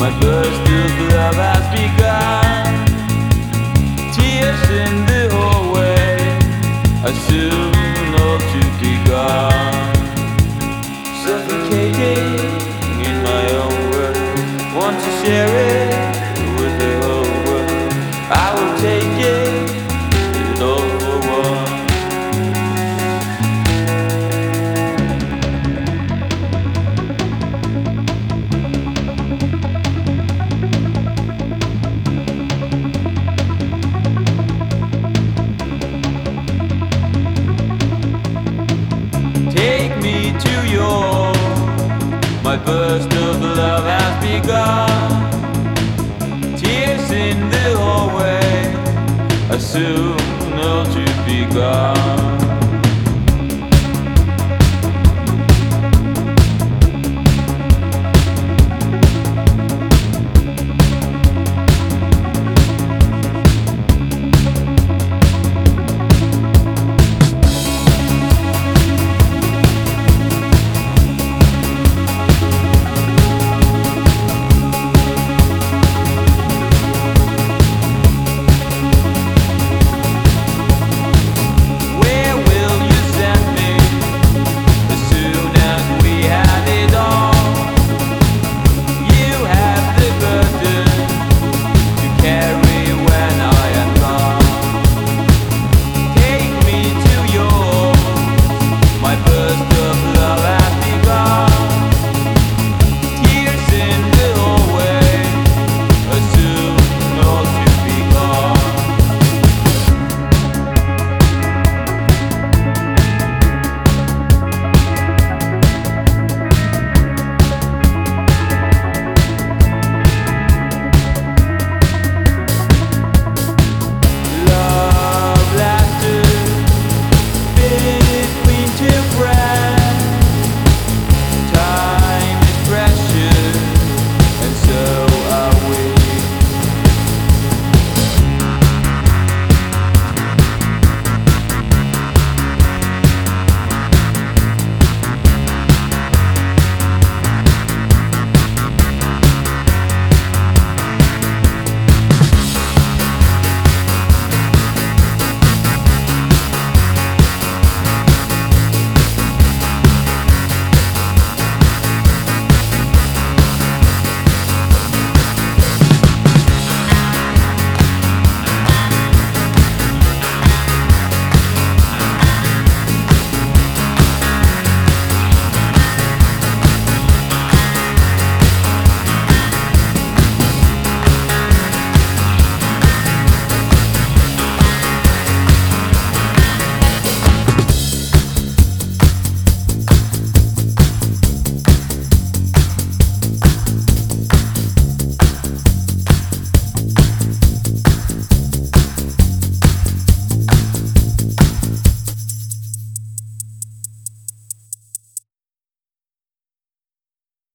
My burst of love has begun. Tears in the hallway are soon all to be gone. Suffocating in my own world, want to share it with the whole world. I will take it all for one. Take me to your, my burst of love has begun. Tears in the hallway are soon all to be gone.